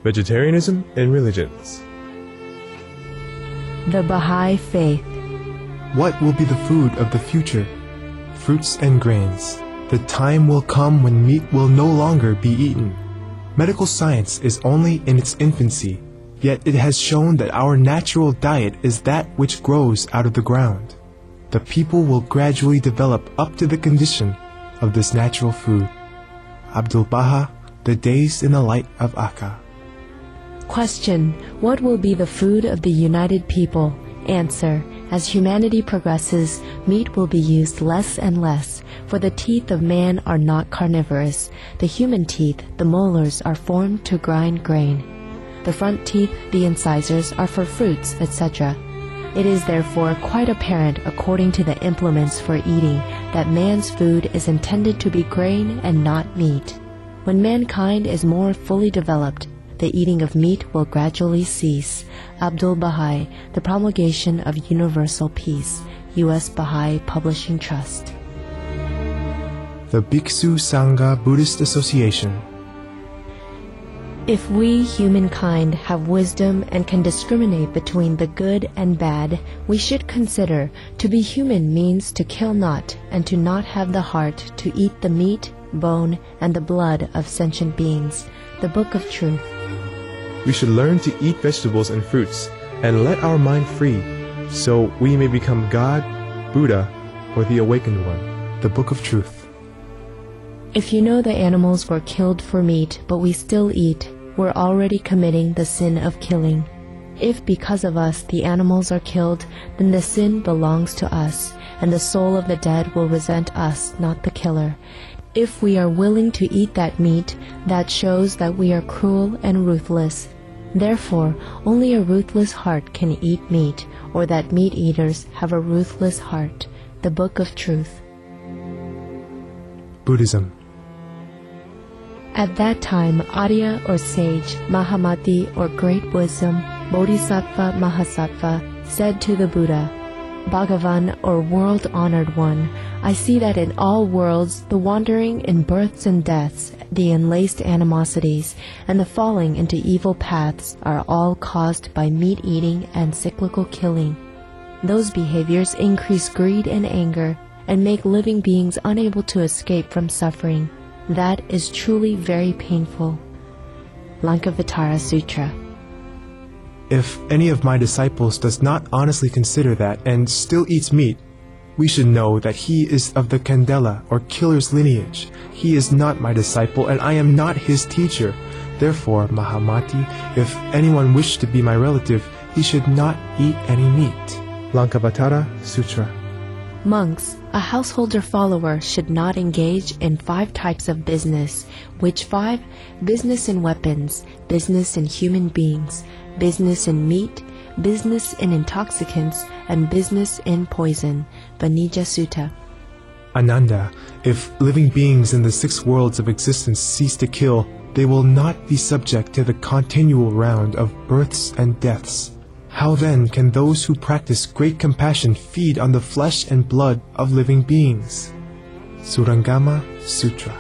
Vegetarianism and Religions. The Baha'i Faith. What will be the food of the future? Fruits and grains. The time will come when meat will no longer be eaten. Medical science is only in its infancy, yet it has shown that our natural diet is that which grows out of the ground. The people will gradually develop up to the condition of this natural food. Abdul Baha, The Days in the Light of Akka. Question: what will be the food of the united people? Answer: as humanity progresses, meat will be used less and less, for the teeth of man are not carnivorous. The human teeth, the molars, are formed to grind grain. The front teeth, the incisors, are for fruits, etc. It is therefore quite apparent, according to the implements for eating, that man's food is intended to be grain and not meat. When mankind is more fully developed, the eating of meat will gradually cease. Abdul Baha'i, The Promulgation of Universal Peace, U.S. Baha'i Publishing Trust. The Bhiksu Sangha Buddhist Association. If we, humankind, have wisdom and can discriminate between the good and bad, we should consider to be human means to kill not, and to not have the heart to eat the meat, bone, and the blood of sentient beings. The Book of Truth. We should learn to eat vegetables and fruits and let our mind free, so we may become God, Buddha, or the Awakened One. The Book of Truth. If you know the animals were killed for meat, but we still eat, we're already committing the sin of killing. If because of us the animals are killed, then the sin belongs to us, and the soul of the dead will resent us, not the killer. If we are willing to eat that meat, that shows that we are cruel and ruthless. Therefore, only a ruthless heart can eat meat, or that meat eaters have a ruthless heart. The Book of Truth. Buddhism. At that time, Arya or sage, Mahamati or great wisdom, Bodhisattva Mahasattva, said to the Buddha, Bhagavan or world-honored one, I see that in all worlds the wandering in births and deaths, the enlaced animosities, and the falling into evil paths are all caused by meat-eating and cyclical killing. Those behaviors increase greed and anger and make living beings unable to escape from suffering. That is truly very painful. Lankavatara Sutra. If any of my disciples does not honestly consider that and still eats meat, we should know that he is of the Kandela or killer's lineage. He is not my disciple and I am not his teacher. Therefore, Mahamati, if anyone wished to be my relative, he should not eat any meat. Lankavatara Sutra. Monks, a householder follower should not engage in 5 types of business. Which 5? Business in weapons, business in human beings, business in meat, business in intoxicants, and business in poison. Vanija Sutta. Ananda, if living beings in the 6 worlds of existence cease to kill, they will not be subject to the continual round of births and deaths. How then can those who practice great compassion feed on the flesh and blood of living beings? Surangama Sutra.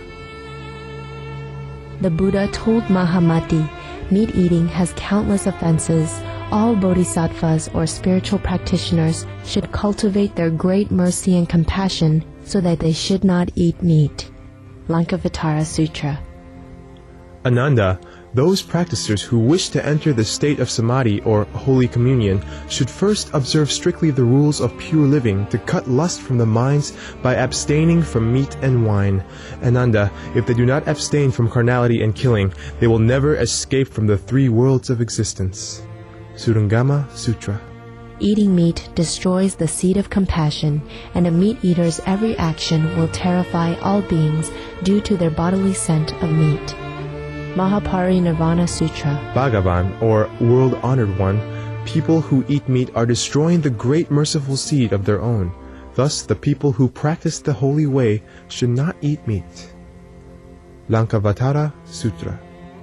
The Buddha told Mahamati, meat eating has countless offenses. All bodhisattvas or spiritual practitioners should cultivate their great mercy and compassion so that they should not eat meat. Lankavatara Sutra. Ananda, those practitioners who wish to enter the state of samadhi or holy communion should first observe strictly the rules of pure living to cut lust from the minds by abstaining from meat and wine. Ananda, if they do not abstain from carnality and killing, they will never escape from the 3 worlds of existence. Surangama Sutra. Eating meat destroys the seed of compassion, and a meat eater's every action will terrify all beings due to their bodily scent of meat. Mahaparinirvana Sutra. Bhagavan, or world-honored one, people who eat meat are destroying the great merciful seed of their own. Thus, the people who practice the holy way should not eat meat. Lankavatara Sutra.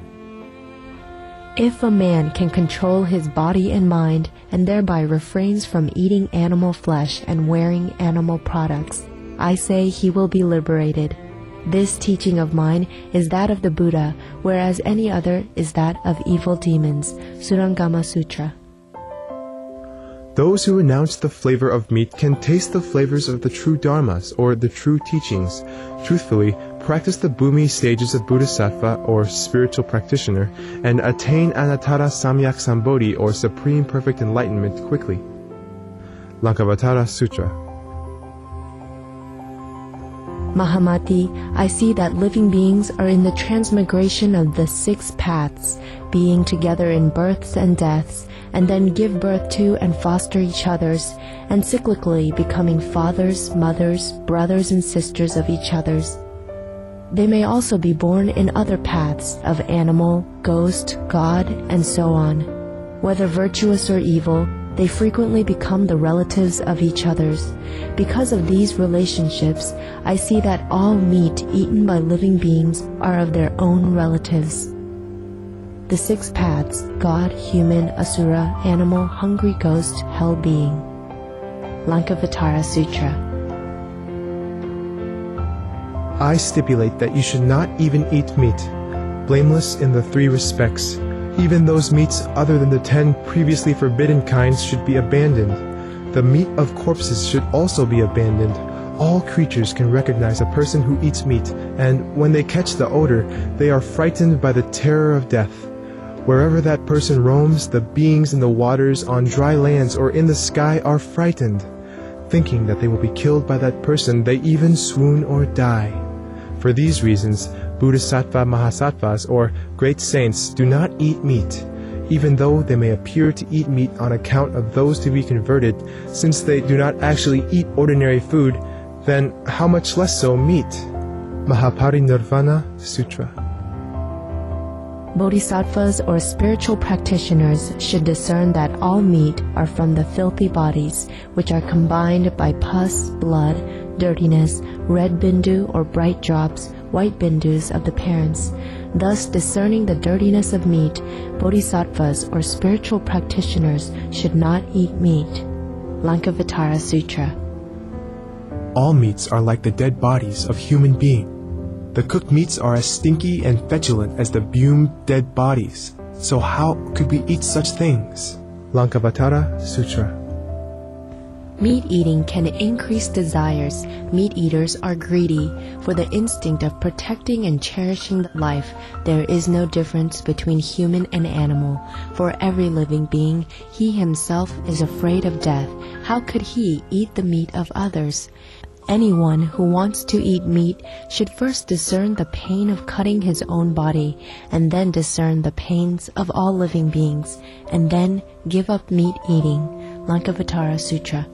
If a man can control his body and mind, and thereby refrains from eating animal flesh and wearing animal products, I say he will be liberated. This teaching of mine is that of the Buddha, whereas any other is that of evil demons. Surangama Sutra. Those who renounce the flavor of meat can taste the flavors of the true dharmas, or the true teachings. Truthfully, practice the Bhumi stages of Bodhisattva, or spiritual practitioner, and attain Anattara Samyak Sambodhi, or supreme perfect enlightenment, quickly. Lankavatara Sutra. Mahamati, I see that living beings are in the transmigration of the 6 paths, being together in births and deaths, and then give birth to and foster each other's, and cyclically becoming fathers, mothers, brothers and sisters of each other's. They may also be born in other paths of animal, ghost, god, and so on. Whether virtuous or evil, they frequently become the relatives of each other's. Because of these relationships, I see that all meat eaten by living beings are of their own relatives. The 6 paths: God, human, asura, animal, hungry ghost, hell being. Lankavatara Sutra. I stipulate that you should not even eat meat, blameless in the 3 respects. Even those meats other than the 10 previously forbidden kinds should be abandoned. The meat of corpses should also be abandoned. All creatures can recognize a person who eats meat, and when they catch the odor, they are frightened by the terror of death. Wherever that person roams, the beings in the waters, on dry lands, or in the sky are frightened. Thinking that they will be killed by that person, they even swoon or die. For these reasons, Bodhisattva Mahasattvas, or great saints, do not eat meat, even though they may appear to eat meat on account of those to be converted. Since they do not actually eat ordinary food, then how much less so meat? Mahaparinirvana Sutra. Bodhisattvas or spiritual practitioners should discern that all meat are from the filthy bodies, which are combined by pus, blood, dirtiness, red bindu or bright drops, white bindus of the parents. Thus, discerning the dirtiness of meat, bodhisattvas or spiritual practitioners should not eat meat. Lankavatara Sutra. All meats are like the dead bodies of human beings. The cooked meats are as stinky and feculent as the bumed dead bodies. So how could we eat such things? Lankavatara Sutra. Meat eating can increase desires. Meat eaters are greedy. For the instinct of protecting and cherishing life, there is no difference between human and animal. For every living being, he himself is afraid of death. How could he eat the meat of others? Anyone who wants to eat meat should first discern the pain of cutting his own body, and then discern the pains of all living beings, and then give up meat eating. Lankavatara Sutra.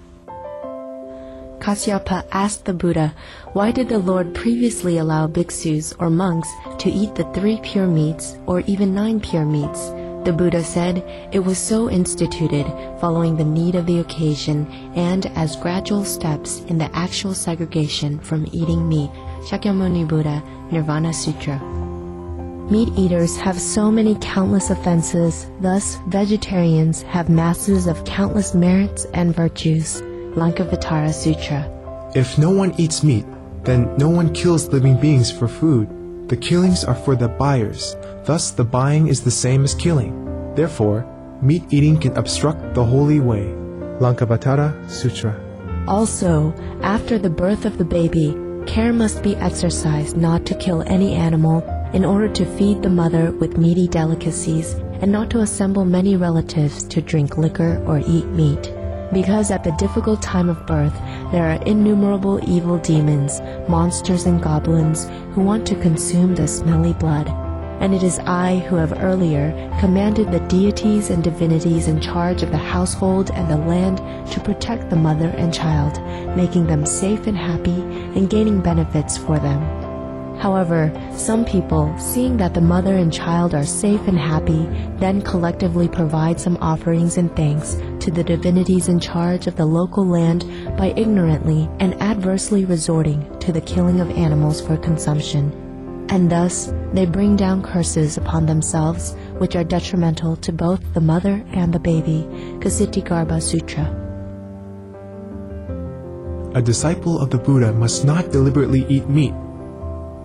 Kasyapa asked the Buddha, why did the Lord previously allow bhiksus or monks to eat the 3 pure meats or even 9 pure meats? The Buddha said it was so instituted following the need of the occasion and as gradual steps in the actual segregation from eating meat. Shakyamuni Buddha, Nirvana Sutra. Meat eaters have so many countless offenses, thus vegetarians have masses of countless merits and virtues. Lankavatara Sutra. If no one eats meat, then no one kills living beings for food. The killings are for the buyers. Thus, the buying is the same as killing. Therefore, meat eating can obstruct the holy way. Lankavatara Sutra. Also, after the birth of the baby, care must be exercised not to kill any animal in order to feed the mother with meaty delicacies, and not to assemble many relatives to drink liquor or eat meat. Because at the difficult time of birth, there are innumerable evil demons, monsters and goblins who want to consume the smelly blood. And it is I who have earlier commanded the deities and divinities in charge of the household and the land to protect the mother and child, making them safe and happy and gaining benefits for them. However, some people, seeing that the mother and child are safe and happy, then collectively provide some offerings and thanks to the divinities in charge of the local land by ignorantly and adversely resorting to the killing of animals for consumption. And thus, they bring down curses upon themselves, which are detrimental to both the mother and the baby. Kshitigarbha Sutra. A disciple of the Buddha must not deliberately eat meat.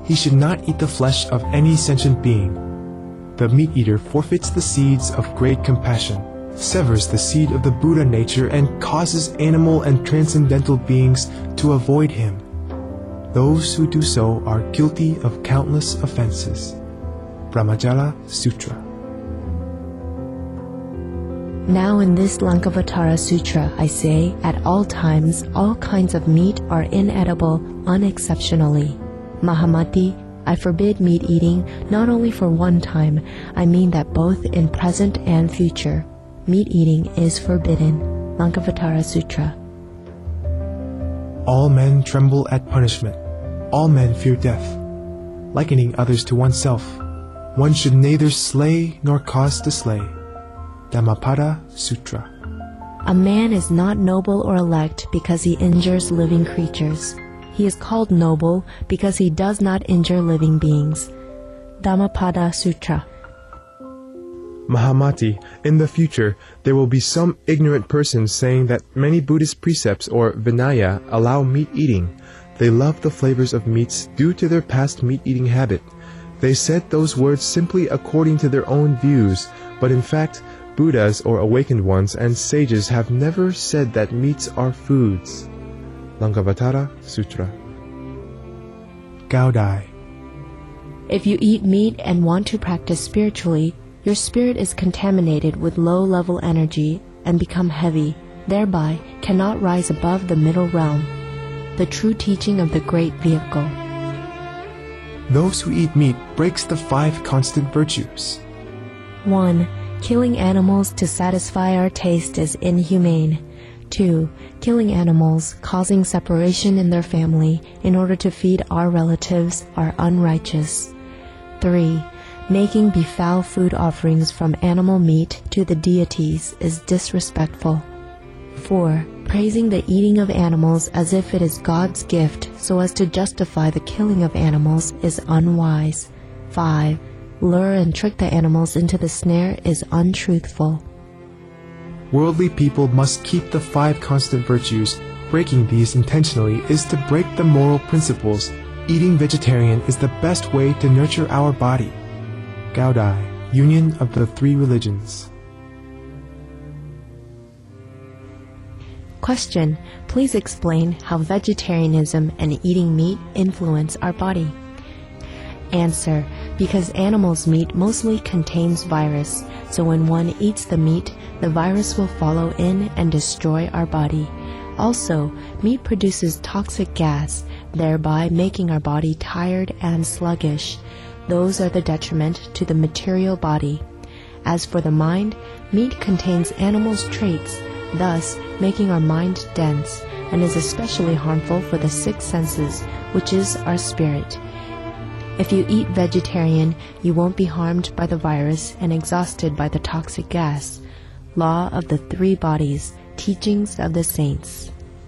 he should not eat the flesh of any sentient being. The meat-eater forfeits the seeds of great compassion, severs the seed of the Buddha nature, and causes animal and transcendental beings to avoid him. Those who do so are guilty of countless offenses. Brahmajala Sutra. Now in this Lankavatara Sutra, I say, at all times, all kinds of meat are inedible unexceptionally. Mahamati, I forbid meat eating not only for one time, I mean that both in present and future. Meat eating is forbidden. Lankavatara Sutra. All men tremble at punishment. All men fear death. Likening others to oneself, one should neither slay nor cause to slay. Dhammapada Sutra. A man is not noble or elect because he injures living creatures. He is called noble because he does not injure living beings. Dhammapada Sutra. Mahamati, in the future, there will be some ignorant persons saying that many Buddhist precepts or Vinaya allow meat eating. They love the flavors of meats due to their past meat-eating habit. They said those words simply according to their own views, but in fact, Buddhas or awakened ones and sages have never said that meats are foods. Lankavatara Sutra. Gaudai. If you eat meat and want to practice spiritually, your spirit is contaminated with low-level energy and become heavy, thereby cannot rise above the middle realm, the true teaching of the great vehicle. Those who eat meat breaks the 5 constant virtues. 1. Killing animals to satisfy our taste is inhumane. 2. Killing animals, causing separation in their family in order to feed our relatives are unrighteous. 3. Making befoul food offerings from animal meat to the deities is disrespectful. 4. Praising the eating of animals as if it is God's gift so as to justify the killing of animals is unwise. 5. Lure and trick the animals into the snare is untruthful. Worldly people must keep the 5 constant virtues. Breaking these intentionally is to break the moral principles. Eating vegetarian is the best way to nurture our body. Gaudai, Union of the 3 Religions. Question: please explain how vegetarianism and eating meat influence our body. Answer: because animals' meat mostly contains virus, so when one eats the meat, the virus will follow in and destroy our body. Also, meat produces toxic gas, thereby making our body tired and sluggish. Those are the detriment to the material body. As for the mind, meat contains animals' traits, thus making our mind dense, and is especially harmful for the 6 senses, which is our spirit. If you eat vegetarian, you won't be harmed by the virus and exhausted by the toxic gas. Law of the 3 bodies, teachings of the saints.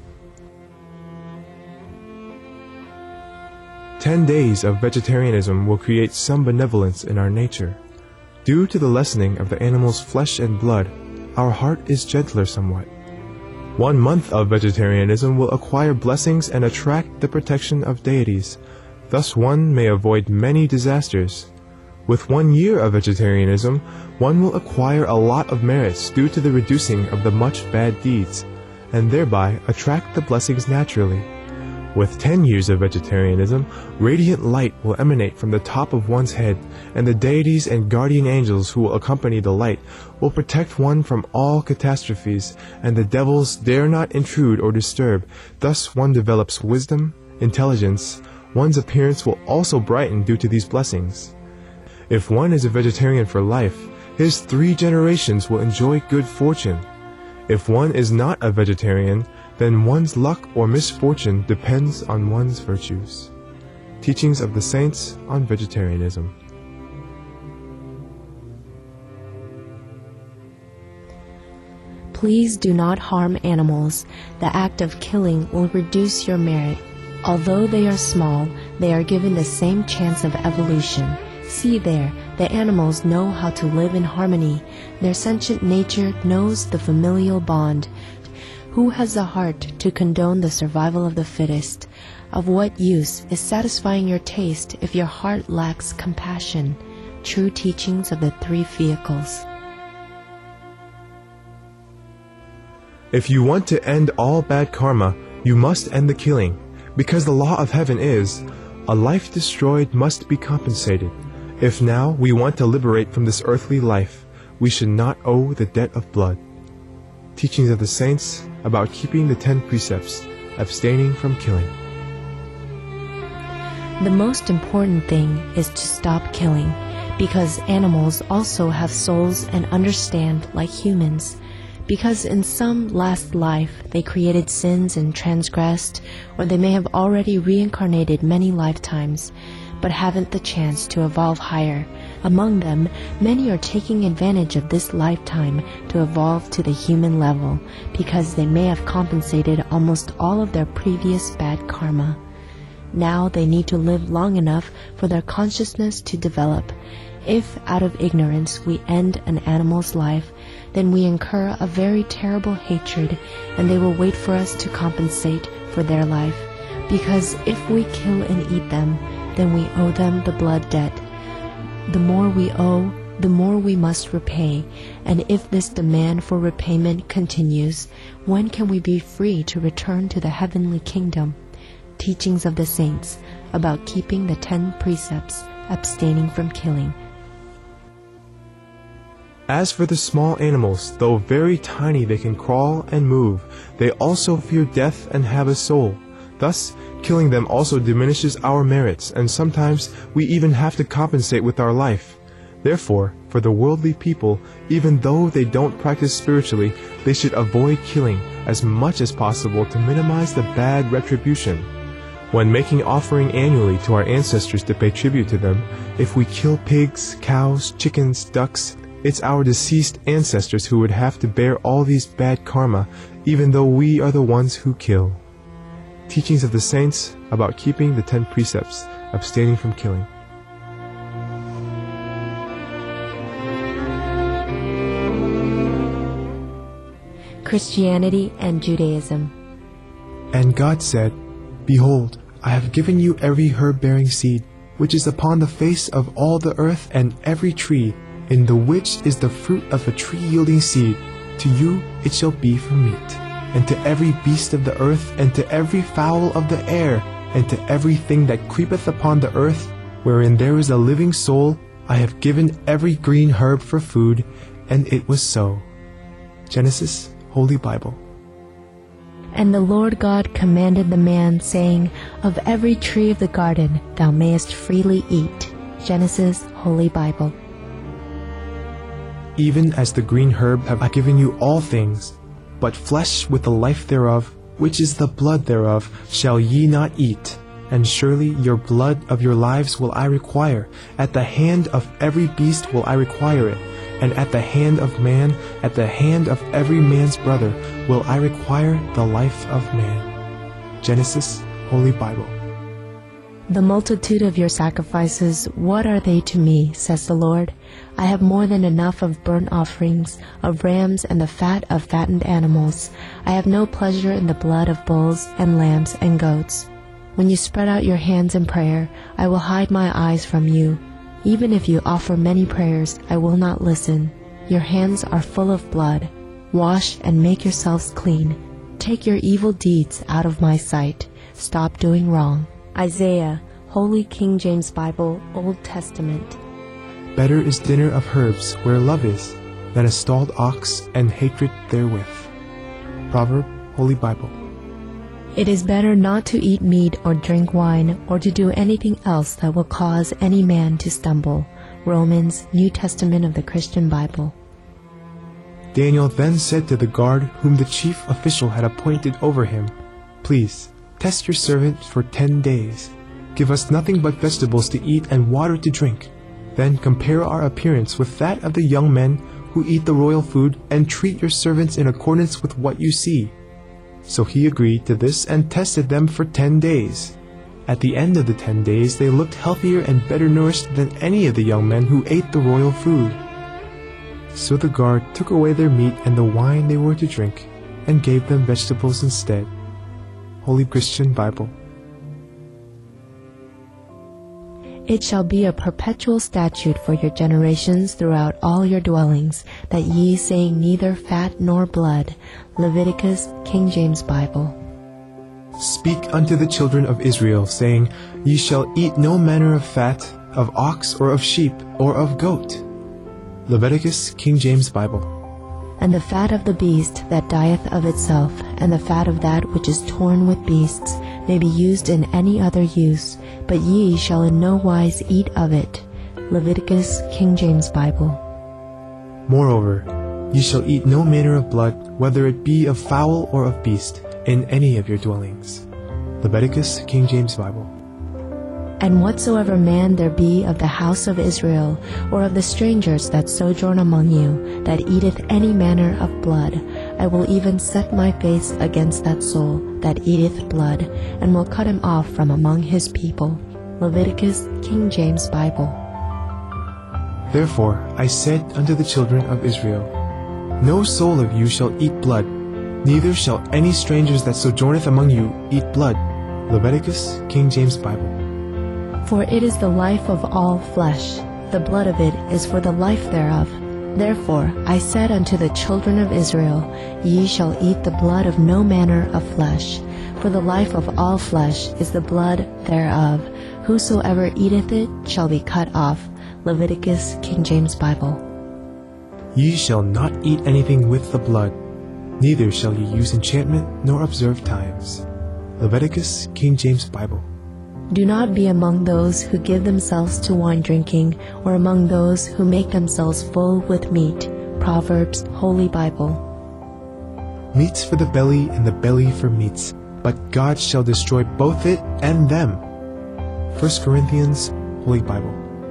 10 days of vegetarianism will create some benevolence in our nature. Due to the lessening of the animal's flesh and blood, our heart is gentler somewhat. 1 month of vegetarianism will acquire blessings and attract the protection of deities. Thus one may avoid many disasters. With 1 year of vegetarianism, one will acquire a lot of merits due to the reducing of the much bad deeds, and thereby attract the blessings naturally. With 10 years of vegetarianism, radiant light will emanate from the top of one's head, and the deities and guardian angels who will accompany the light will protect one from all catastrophes, and the devils dare not intrude or disturb. Thus one develops wisdom, intelligence. One's appearance will also brighten due to these blessings. If one is a vegetarian for life, his 3 generations will enjoy good fortune. If one is not a vegetarian, then one's luck or misfortune depends on one's virtues. Teachings of the Saints on Vegetarianism. Please do not harm animals. The act of killing will reduce your merit. Although they are small, they are given the same chance of evolution. See there, the animals know how to live in harmony. Their sentient nature knows the familial bond. Who has the heart to condone the survival of the fittest? Of what use is satisfying your taste if your heart lacks compassion? True teachings of the three vehicles. If you want to end all bad karma, you must end the killing, because the law of heaven is, a life destroyed must be compensated. If now we want to liberate from this earthly life, we should not owe the debt of blood. Teachings of the Saints about keeping the 10 precepts, abstaining from killing. The most important thing is to stop killing, because animals also have souls and understand like humans. Because in some last life they created sins and transgressed, or they may have already reincarnated many lifetimes, but haven't the chance to evolve higher. Among them, many are taking advantage of this lifetime to evolve to the human level, because they may have compensated almost all of their previous bad karma. Now they need to live long enough for their consciousness to develop. If out of ignorance we end an animal's life, then we incur a very terrible hatred, and they will wait for us to compensate for their life. Because if we kill and eat them, then we owe them the blood debt. The more we owe, the more we must repay, and if this demand for repayment continues, when can we be free to return to the heavenly kingdom? Teachings of the Saints about keeping the 10 precepts, abstaining from killing. As for the small animals, though very tiny they can crawl and move, they also fear death and have a soul. Thus, killing them also diminishes our merits, and sometimes we even have to compensate with our life. Therefore, for the worldly people, even though they don't practice spiritually, they should avoid killing as much as possible to minimize the bad retribution. When making offering annually to our ancestors to pay tribute to them, if we kill pigs, cows, chickens, ducks, it's our deceased ancestors who would have to bear all these bad karma, even though we are the ones who kill. Teachings of the Saints about keeping the 10 precepts, abstaining from killing. Christianity and Judaism. And God said, Behold, I have given you every herb-bearing seed, which is upon the face of all the earth, and every tree, in the which is the fruit of a tree-yielding seed. To you it shall be for meat. And to every beast of the earth, and to every fowl of the air, and to everything that creepeth upon the earth, wherein there is a living soul, I have given every green herb for food, and it was so. Genesis, Holy Bible. And the Lord God commanded the man, saying, Of every tree of the garden thou mayest freely eat. Genesis, Holy Bible. Even as the green herb have I given you all things, but flesh with the life thereof, which is the blood thereof, shall ye not eat. And surely your blood of your lives will I require. At the hand of every beast will I require it. And at the hand of man, at the hand of every man's brother, will I require the life of man. Genesis, Holy Bible. The multitude of your sacrifices, what are they to me, says the Lord? I have more than enough of burnt offerings, of rams, and the fat of fattened animals. I have no pleasure in the blood of bulls and lambs and goats. When you spread out your hands in prayer, I will hide my eyes from you. Even if you offer many prayers, I will not listen. Your hands are full of blood. Wash and make yourselves clean. Take your evil deeds out of my sight. Stop doing wrong. Isaiah, Holy King James Bible, Old Testament. Better is dinner of herbs where love is, than a stalled ox and hatred therewith. Proverb, Holy Bible. It is better not to eat meat or drink wine or to do anything else that will cause any man to stumble. Romans, New Testament of the Christian Bible. Daniel then said to the guard whom the chief official had appointed over him, Please, test your servant for 10 days. Give us nothing but vegetables to eat and water to drink. Then compare our appearance with that of the young men who eat the royal food, and treat your servants in accordance with what you see. So he agreed to this and tested them for 10 days. At the end of the 10 days, they looked healthier and better nourished than any of the young men who ate the royal food. So the guard took away their meat and the wine they were to drink, and gave them vegetables instead. Holy Christian Bible. It shall be a perpetual statute for your generations throughout all your dwellings, that ye say neither fat nor blood. Leviticus, King James Bible. Speak unto the children of Israel, saying, Ye shall eat no manner of fat, of ox or of sheep or of goat. Leviticus, King James Bible. And the fat of the beast that dieth of itself, and the fat of that which is torn with beasts, may be used in any other use, but ye shall in no wise eat of it. Leviticus, King James Bible. Moreover, ye shall eat no manner of blood, whether it be of fowl or of beast, in any of your dwellings. Leviticus, King James Bible. And whatsoever man there be of the house of Israel, or of the strangers that sojourn among you, that eateth any manner of blood, I will even set my face against that soul that eateth blood, and will cut him off from among his people. Leviticus, King James Bible. Therefore I said unto the children of Israel, No soul of you shall eat blood, neither shall any strangers that sojourneth among you eat blood. Leviticus, King James Bible. For it is the life of all flesh, the blood of it is for the life thereof. Therefore I said unto the children of Israel, Ye shall eat the blood of no manner of flesh, for the life of all flesh is the blood thereof. Whosoever eateth it shall be cut off. Leviticus, King James Bible. Ye shall not eat anything with the blood, neither shall ye use enchantment nor observe times. Leviticus, King James Bible. Do not be among those who give themselves to wine drinking, or among those who make themselves full with meat. Proverbs, Holy Bible. Meats for the belly, and the belly for meats, but God shall destroy both it and them. 1 Corinthians, Holy Bible.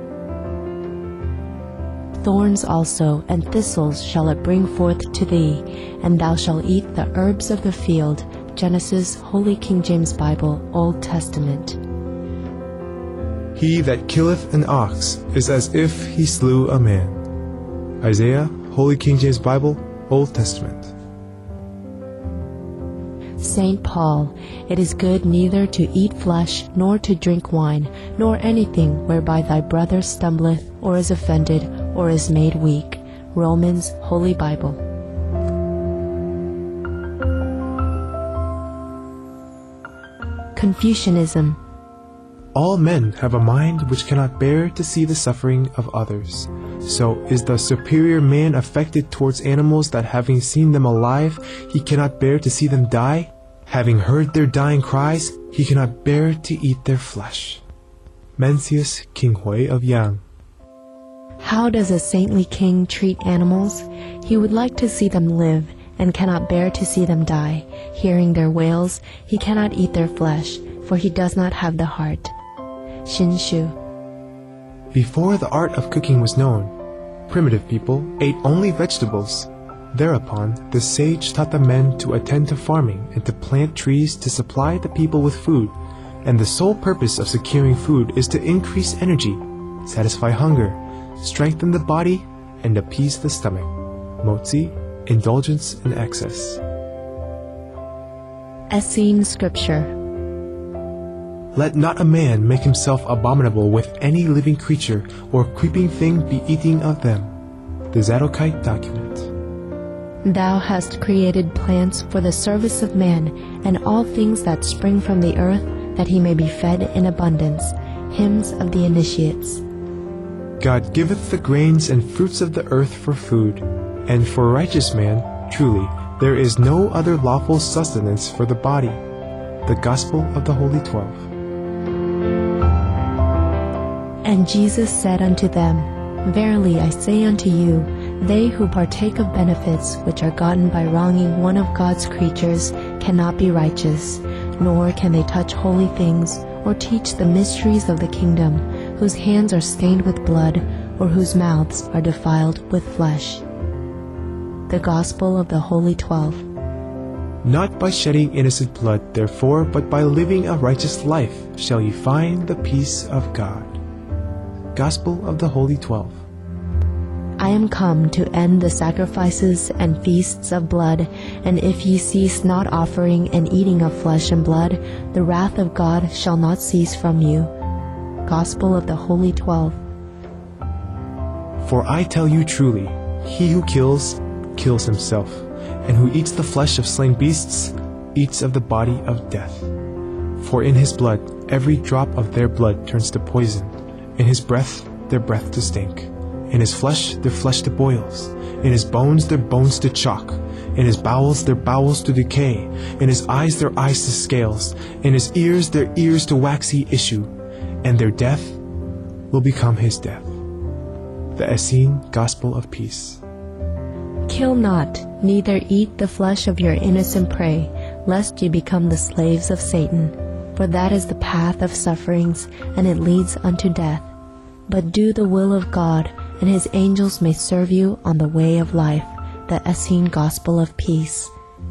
Thorns also and thistles shall it bring forth to thee, and thou shalt eat the herbs of the field. Genesis, Holy King James Bible, Old Testament. He that killeth an ox is as if he slew a man. Isaiah, Holy King James Bible, Old Testament. St. Paul, it is good neither to eat flesh, nor to drink wine, nor anything whereby thy brother stumbleth, or is offended, or is made weak. Romans, Holy Bible. Confucianism. All men have a mind which cannot bear to see the suffering of others. So is the superior man affected towards animals, that having seen them alive, he cannot bear to see them die? Having heard their dying cries, he cannot bear to eat their flesh. Mencius, King Hui of Yang. How does a saintly king treat animals? He would like to see them live, and cannot bear to see them die. Hearing their wails, he cannot eat their flesh, for he does not have the heart. Shinshu. Before the art of cooking was known, primitive people ate only vegetables. Thereupon, the sage taught the men to attend to farming and to plant trees to supply the people with food, and the sole purpose of securing food is to increase energy, satisfy hunger, strengthen the body, and appease the stomach. Motzi, indulgence in excess. Essene Scripture. Let not a man make himself abominable with any living creature or creeping thing be eating of them. The Zadokite Document. Thou hast created plants for the service of man, and all things that spring from the earth, that he may be fed in abundance. Hymns of the Initiates. God giveth the grains and fruits of the earth for food, and for righteous man, truly, there is no other lawful sustenance for the body. The Gospel of the Holy 12. And Jesus said unto them, Verily I say unto you, they who partake of benefits which are gotten by wronging one of God's creatures cannot be righteous, nor can they touch holy things, or teach the mysteries of the kingdom, whose hands are stained with blood, or whose mouths are defiled with flesh. The Gospel of the Holy 12. Not by shedding innocent blood, therefore, but by living a righteous life, shall ye find the peace of God. Gospel of the Holy 12. I am come to end the sacrifices and feasts of blood, and if ye cease not offering and eating of flesh and blood, the wrath of God shall not cease from you. Gospel of the Holy 12. For I tell you truly, he who kills, kills himself, and who eats the flesh of slain beasts, eats of the body of death. For in his blood every drop of their blood turns to poison, in his breath their breath to stink, in his flesh their flesh to boils, in his bones their bones to chalk, in his bowels their bowels to decay, in his eyes their eyes to scales, in his ears their ears to waxy issue, and their death will become his death. The Essene Gospel of Peace. Kill not, neither eat the flesh of your innocent prey, lest ye become the slaves of Satan. For that is the path of sufferings, and it leads unto death. But do the will of God, and his angels may serve you on the way of life. The Essene Gospel of Peace.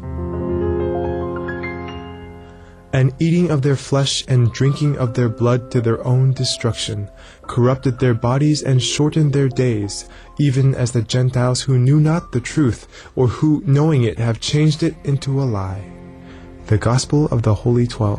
And eating of their flesh and drinking of their blood to their own destruction, corrupted their bodies and shortened their days, even as the Gentiles who knew not the truth, or who, knowing it, have changed it into a lie. The Gospel of the Holy 12.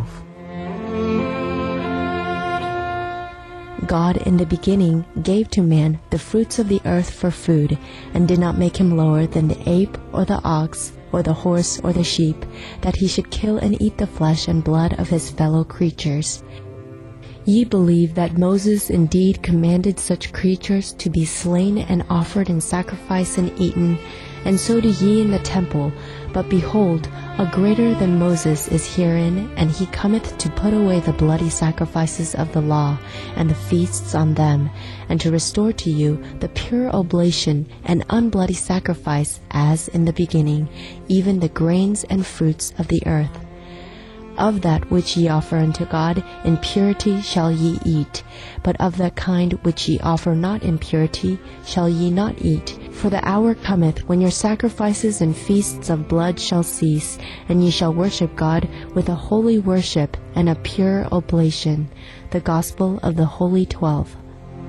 God in the beginning gave to man the fruits of the earth for food, and did not make him lower than the ape or the ox, or the horse or the sheep, that he should kill and eat the flesh and blood of his fellow creatures. Ye believe that Moses indeed commanded such creatures to be slain and offered in sacrifice and eaten, and so do ye in the temple. But behold, a greater than Moses is herein, and he cometh to put away the bloody sacrifices of the law, and the feasts on them, and to restore to you the pure oblation and unbloody sacrifice, as in the beginning, even the grains and fruits of the earth. Of that which ye offer unto God in purity shall ye eat, but of that kind which ye offer not in purity shall ye not eat. For the hour cometh when your sacrifices and feasts of blood shall cease, and ye shall worship God with a holy worship and a pure oblation. The Gospel of the Holy 12.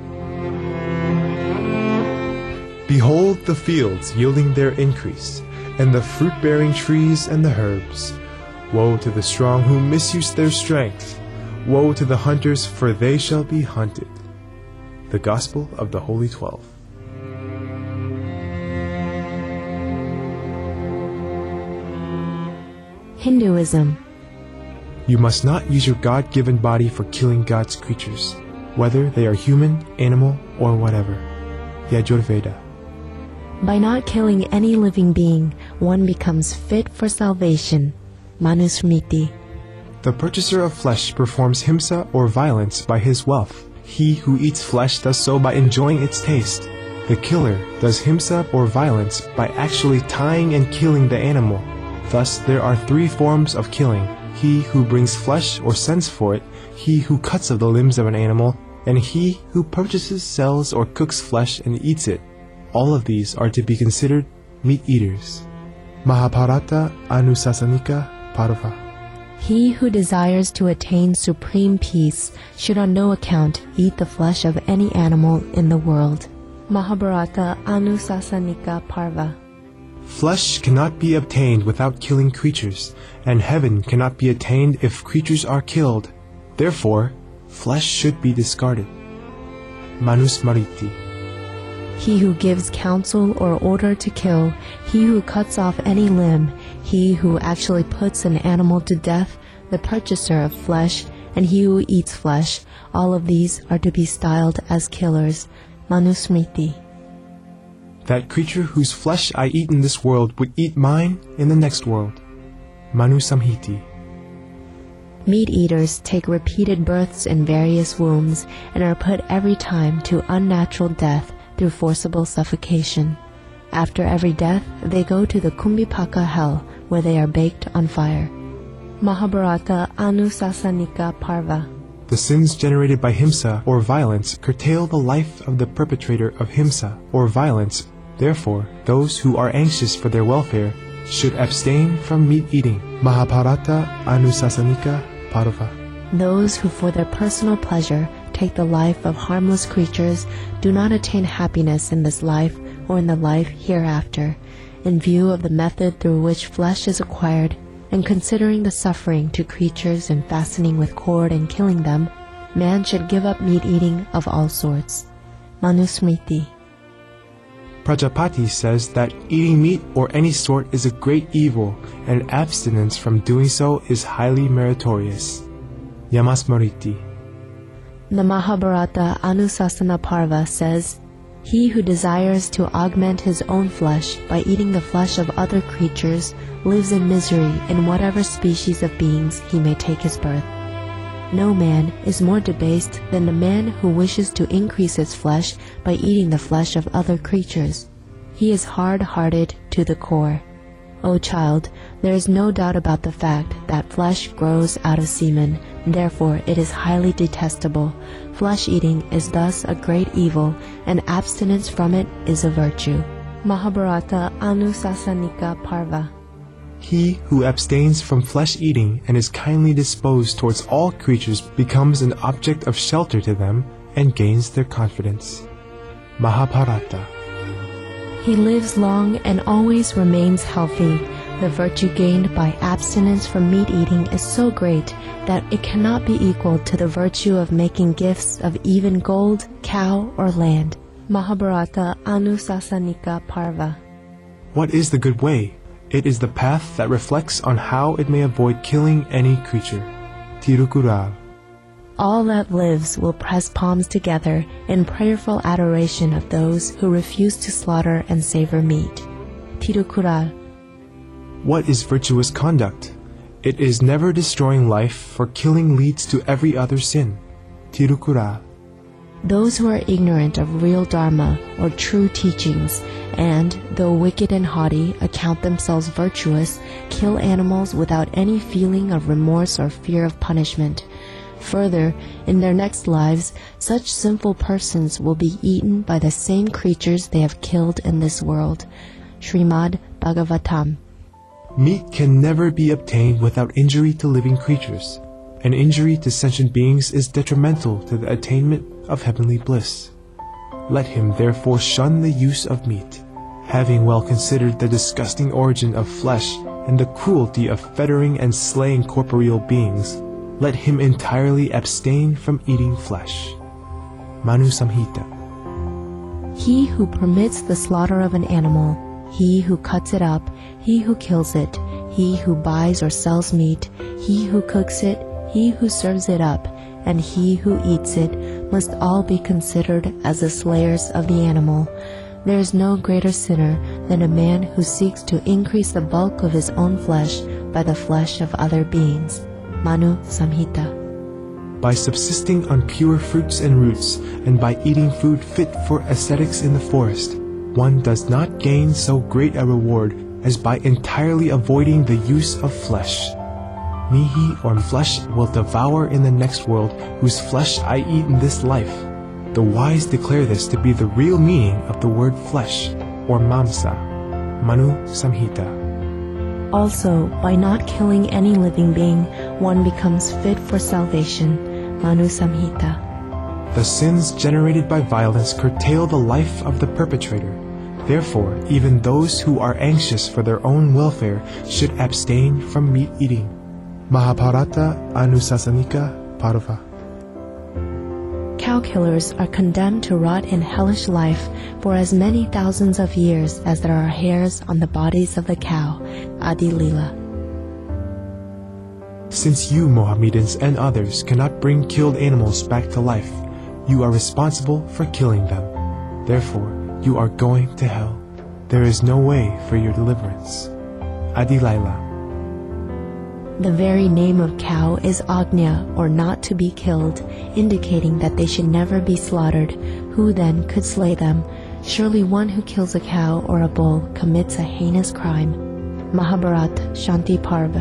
Behold the fields yielding their increase, and the fruit-bearing trees and the herbs. Woe to the strong who misuse their strength. Woe to the hunters, for they shall be hunted. The Gospel of the Holy 12. Hinduism. You must not use your God-given body for killing God's creatures, whether they are human, animal, or whatever. Yajurveda. By not killing any living being, one becomes fit for salvation. Manusmriti. The purchaser of flesh performs himsa or violence by his wealth. He who eats flesh does so by enjoying its taste. The killer does himsa or violence by actually tying and killing the animal. Thus there are three forms of killing: he who brings flesh or sends for it, he who cuts of the limbs of an animal, and he who purchases, sells, or cooks flesh and eats it. All of these are to be considered meat eaters. Mahabharata Anusasanika Parva. He who desires to attain supreme peace should on no account eat the flesh of any animal in the world. Mahabharata Anusasanika Parva. Flesh cannot be obtained without killing creatures, and heaven cannot be attained if creatures are killed. Therefore, flesh should be discarded. Manusmriti. He who gives counsel or order to kill, he who cuts off any limb, he who actually puts an animal to death, the purchaser of flesh, and he who eats flesh, all of these are to be styled as killers. Manusmriti. That creature whose flesh I eat in this world would eat mine in the next world. Manusamhiti. Meat eaters take repeated births in various wombs and are put every time to unnatural death through forcible suffocation. After every death, they go to the Kumbhipaka hell, where they are baked on fire. Mahabharata Anusasanika Parva. The sins generated by himsa or violence curtail the life of the perpetrator of himsa or violence. Therefore, those who are anxious for their welfare should abstain from meat eating. Mahabharata Anusasanika Parva. Those who for their personal pleasure take the life of harmless creatures do not attain happiness in this life or in the life hereafter. In view of the method through which flesh is acquired, and considering the suffering to creatures in fastening with cord and killing them, man should give up meat eating of all sorts. Manusmriti. Prajapati says that eating meat or any sort is a great evil, and abstinence from doing so is highly meritorious. Yamasmriti. The Mahabharata Anusasana Parva says, "He who desires to augment his own flesh by eating the flesh of other creatures lives in misery in whatever species of beings he may take his birth. No man is more debased than the man who wishes to increase his flesh by eating the flesh of other creatures. He is hard-hearted to the core. O child, there is no doubt about the fact that flesh grows out of semen, therefore it is highly detestable. Flesh-eating is thus a great evil, and abstinence from it is a virtue." Mahabharata Anusasanika Parva. He who abstains from flesh-eating and is kindly disposed towards all creatures becomes an object of shelter to them and gains their confidence. Mahabharata. He lives long and always remains healthy. The virtue gained by abstinence from meat eating is so great that it cannot be equal to the virtue of making gifts of even gold, cow, or land. Mahabharata Anusasanika Parva. What is the good way? It is the path that reflects on how it may avoid killing any creature. Tirukural. All that lives will press palms together in prayerful adoration of those who refuse to slaughter and savor meat. Tirukural. What is virtuous conduct? It is never destroying life, for killing leads to every other sin. Tirukural. Those who are ignorant of real dharma or true teachings, and, though wicked and haughty, account themselves virtuous, kill animals without any feeling of remorse or fear of punishment. Further, in their next lives, such sinful persons will be eaten by the same creatures they have killed in this world. Srimad Bhagavatam. Meat can never be obtained without injury to living creatures. An injury to sentient beings is detrimental to the attainment of heavenly bliss. Let him therefore shun the use of meat. Having well considered the disgusting origin of flesh and the cruelty of fettering and slaying corporeal beings, let him entirely abstain from eating flesh. Manu Samhita. He who permits the slaughter of an animal, he who cuts it up, he who kills it, he who buys or sells meat, he who cooks it, he who serves it up, and he who eats it must all be considered as the slayers of the animal. There is no greater sinner than a man who seeks to increase the bulk of his own flesh by the flesh of other beings. Manu Samhita. By subsisting on pure fruits and roots, and by eating food fit for ascetics in the forest, one does not gain so great a reward as by entirely avoiding the use of flesh. Mihi, or flesh, will devour in the next world, whose flesh I eat in this life. The wise declare this to be the real meaning of the word flesh, or mamsa. Manu Samhita. Also, by not killing any living being, one becomes fit for salvation. Manu Samhita. The sins generated by violence curtail the life of the perpetrator. Therefore, even those who are anxious for their own welfare should abstain from meat eating. Mahabharata Anusasanika Parva. Cow killers are condemned to rot in hellish life for as many thousands of years as there are hairs on the bodies of the cow. Adi Lila. Since you, Mohammedans and others, cannot bring killed animals back to life, you are responsible for killing them. Therefore, you are going to hell. There is no way for your deliverance. Adi Laila. The very name of cow is Agnya, or not to be killed, indicating that they should never be slaughtered. Who then could slay them? Surely one who kills a cow or a bull commits a heinous crime. Mahabharata Shanti Parva.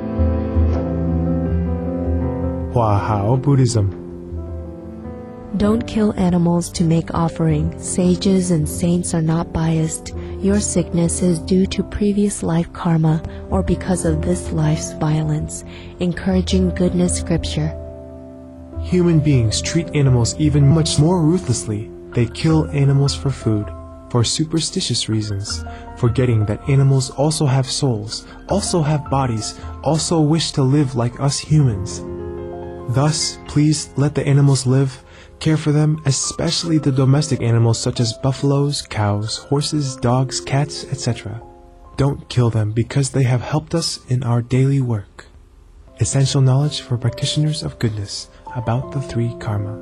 Hua-Hao Buddhism. Don't kill animals to make offering. Sages and saints are not biased. Your sickness is due to previous life karma or because of this life's violence. Encouraging goodness scripture. Human beings treat animals even much more ruthlessly. They kill animals for food, for superstitious reasons, forgetting that animals also have souls, also have bodies, also wish to live like us humans. Thus, please let the animals live. Care for them, especially the domestic animals such as buffaloes, cows, horses, dogs, cats, etc. Don't kill them because they have helped us in our daily work. Essential knowledge for practitioners of goodness about the 3 karma.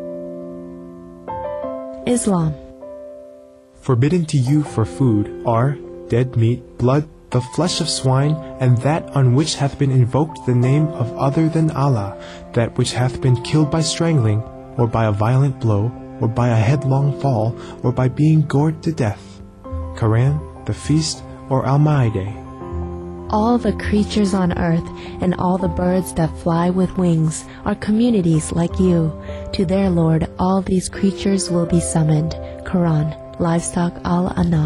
Islam. Forbidden to you for food are dead meat, blood, the flesh of swine, and that on which hath been invoked the name of other than Allah, that which hath been killed by strangling, or by a violent blow, or by a headlong fall, or by being gored to death. Quran, the feast, or Al-Ma'idah. All the creatures on earth and all the birds that fly with wings are communities like you. To their Lord all these creatures will be summoned. Quran, Livestock Al-An'am.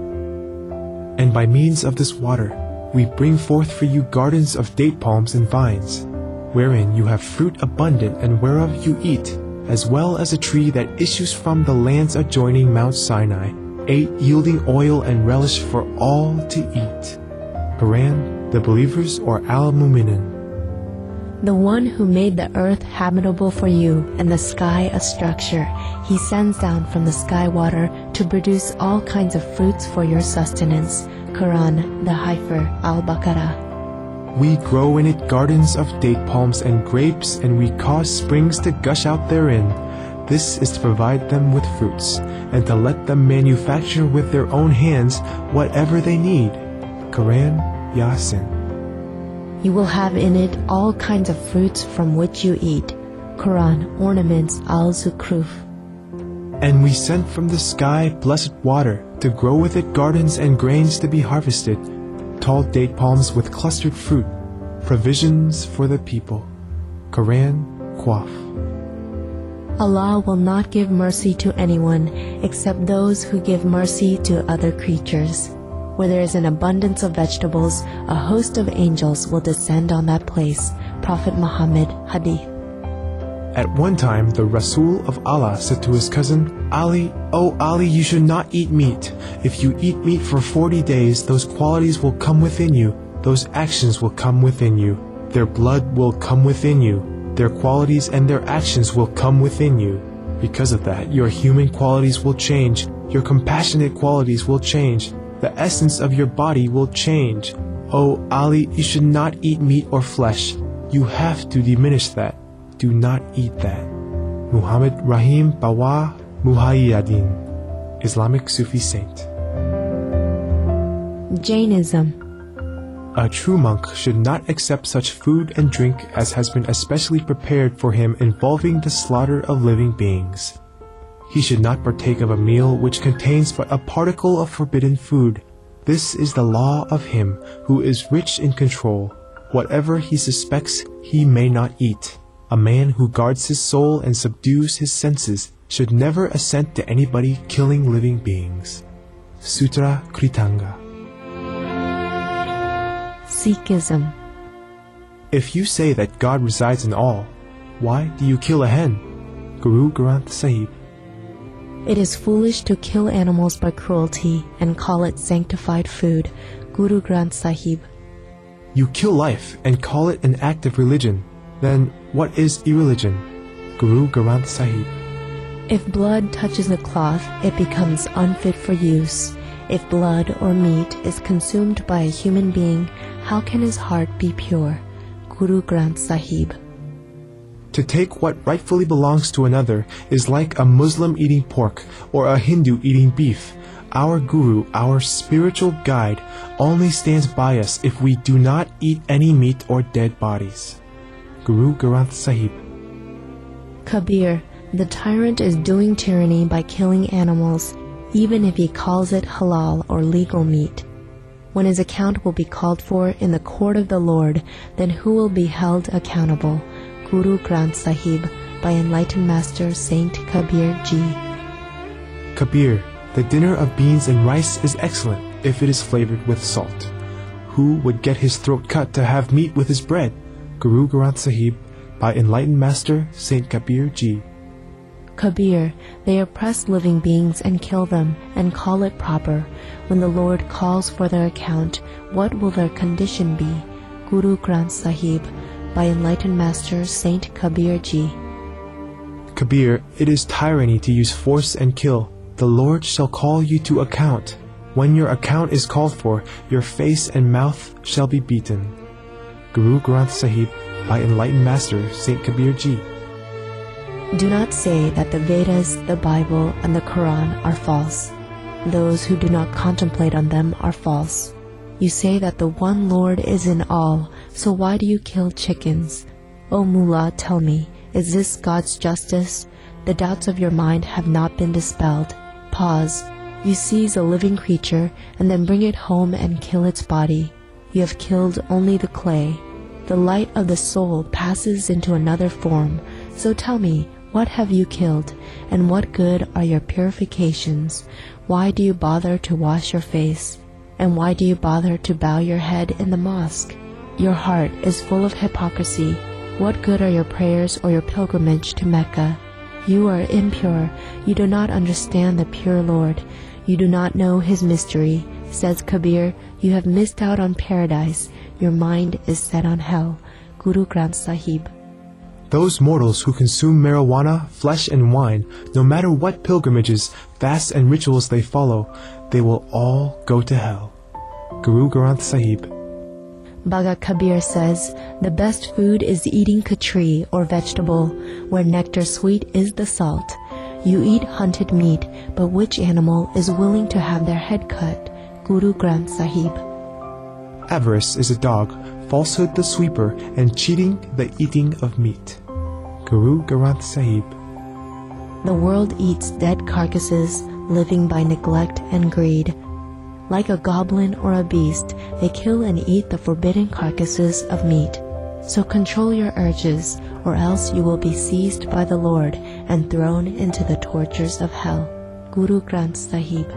And by means of this water, we bring forth for you gardens of date palms and vines, wherein you have fruit abundant and whereof you eat, as well as a tree that issues from the lands adjoining Mount Sinai, 8 yielding oil and relish for all to eat. Quran, the believers, or Al-Mu'minin. The one who made the earth habitable for you and the sky a structure, he sends down from the sky water to produce all kinds of fruits for your sustenance. Quran, the Heifer, Al-Baqarah. We grow in it gardens of date palms and grapes, and we cause springs to gush out therein. This is to provide them with fruits, and to let them manufacture with their own hands whatever they need. Quran, Yasin. You will have in it all kinds of fruits from which you eat. Quran, Ornaments Al-Zukhruf. And we sent from the sky blessed water to grow with it gardens and grains to be harvested, tall date palms with clustered fruit, provisions for the people. Quran, Qaf. Allah will not give mercy to anyone except those who give mercy to other creatures. Where there is an abundance of vegetables, a host of angels will descend on that place. Prophet Muhammad, Hadith. At one time, the Rasul of Allah said to his cousin, Ali, "O Ali, you should not eat meat. If you eat meat for 40 days, those qualities will come within you. Those actions will come within you. Their blood will come within you. Their qualities and their actions will come within you. Because of that, your human qualities will change. Your compassionate qualities will change. The essence of your body will change. O Ali, you should not eat meat or flesh. You have to diminish that. Do not eat that." Muhammad Rahim Bawa Muhayyadin, Islamic Sufi saint. Jainism. A true monk should not accept such food and drink as has been especially prepared for him involving the slaughter of living beings. He should not partake of a meal which contains but a particle of forbidden food. This is the law of him who is rich in control. Whatever he suspects, he may not eat. A man who guards his soul and subdues his senses should never assent to anybody killing living beings. Sutra Kritanga. Sikhism. If you say that God resides in all, why do you kill a hen? Guru Granth Sahib. It is foolish to kill animals by cruelty and call it sanctified food. Guru Granth Sahib. You kill life and call it an act of religion. Then what is irreligion? Guru Granth Sahib. If blood touches a cloth, it becomes unfit for use. If blood or meat is consumed by a human being, how can his heart be pure? Guru Granth Sahib. To take what rightfully belongs to another is like a Muslim eating pork or a Hindu eating beef. Our Guru, our spiritual guide, only stands by us if we do not eat any meat or dead bodies. Guru Granth Sahib. Kabir, the tyrant is doing tyranny by killing animals, even if he calls it halal or legal meat. When his account will be called for in the court of the Lord, then who will be held accountable? Guru Granth Sahib, by Enlightened Master Saint Kabir Ji. Kabir, the dinner of beans and rice is excellent if it is flavored with salt. Who would get his throat cut to have meat with his bread? Guru Granth Sahib, by Enlightened Master Saint Kabir Ji. Kabir, they oppress living beings and kill them, and call it proper. When the Lord calls for their account, what will their condition be? Guru Granth Sahib, by Enlightened Master Saint Kabir Ji. Kabir, it is tyranny to use force and kill. The Lord shall call you to account. When your account is called for, your face and mouth shall be beaten. Guru Granth Sahib by Enlightened Master Saint Kabir Ji. Do not say that the Vedas, the Bible, and the Quran are false. Those who do not contemplate on them are false. You say that the one Lord is in all, so why do you kill chickens? O Mullah, tell me, is this God's justice? The doubts of your mind have not been dispelled. Pause. You seize a living creature and then bring it home and kill its body. You have killed only the clay. The light of the soul passes into another form. So tell me, what have you killed, and what good are your purifications? Why do you bother to wash your face? And why do you bother to bow your head in the mosque? Your heart is full of hypocrisy. What good are your prayers or your pilgrimage to Mecca? You are impure. You do not understand the pure Lord. You do not know His mystery. Says Kabir, you have missed out on paradise. Your mind is set on hell. Guru Granth Sahib. Those mortals who consume marijuana, flesh and wine, no matter what pilgrimages, fasts and rituals they follow, they will all go to hell. Guru Granth Sahib. Bhagat Kabir says, the best food is eating kachri or vegetable, where nectar sweet is the salt. You eat hunted meat, but which animal is willing to have their head cut? Guru Granth Sahib. Avarice is a dog, falsehood the sweeper, and cheating the eating of meat. Guru Granth Sahib. The world eats dead carcasses, living by neglect and greed. Like a goblin or a beast, they kill and eat the forbidden carcasses of meat. So control your urges, or else you will be seized by the Lord and thrown into the tortures of hell. Guru Granth Sahib.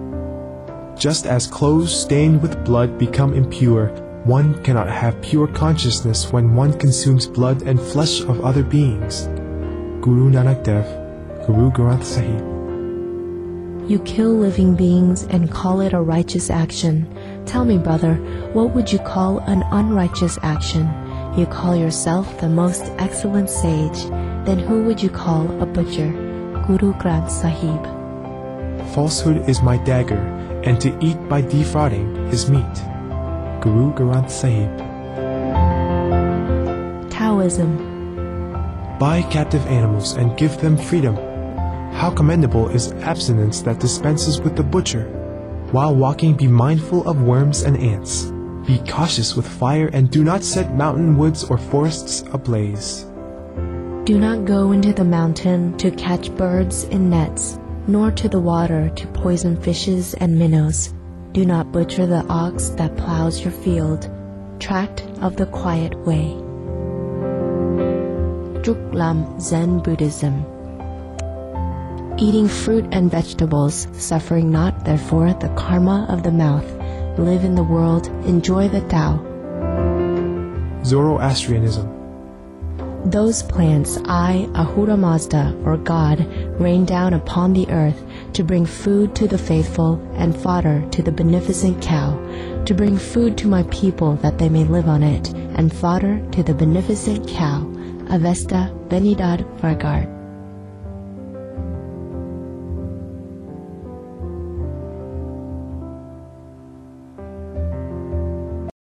Just as clothes stained with blood become impure, one cannot have pure consciousness when one consumes blood and flesh of other beings. Guru Nanak Dev, Guru Granth Sahib. You kill living beings and call it a righteous action. Tell me, brother, what would you call an unrighteous action? You call yourself the most excellent sage. Then who would you call a butcher? Guru Granth Sahib. Falsehood is my dagger, and to eat by defrauding is meat. Guru Granth Sahib. Taoism. Buy captive animals and give them freedom. How commendable is abstinence that dispenses with the butcher. While walking, be mindful of worms and ants. Be cautious with fire and do not set mountain woods or forests ablaze. Do not go into the mountain to catch birds in nets, nor to the water to poison fishes and minnows. Do not butcher the ox that plows your field. Tract of the Quiet Way. Druklam Zen Buddhism. Eating fruit and vegetables, suffering not therefore the karma of the mouth. Live in the world, enjoy the Tao. Zoroastrianism. Those plants I, Ahura Mazda, or God, rain down upon the earth to bring food to the faithful and fodder to the beneficent cow, to bring food to my people that they may live on it, and fodder to the beneficent cow. Avesta Benidad Vargard.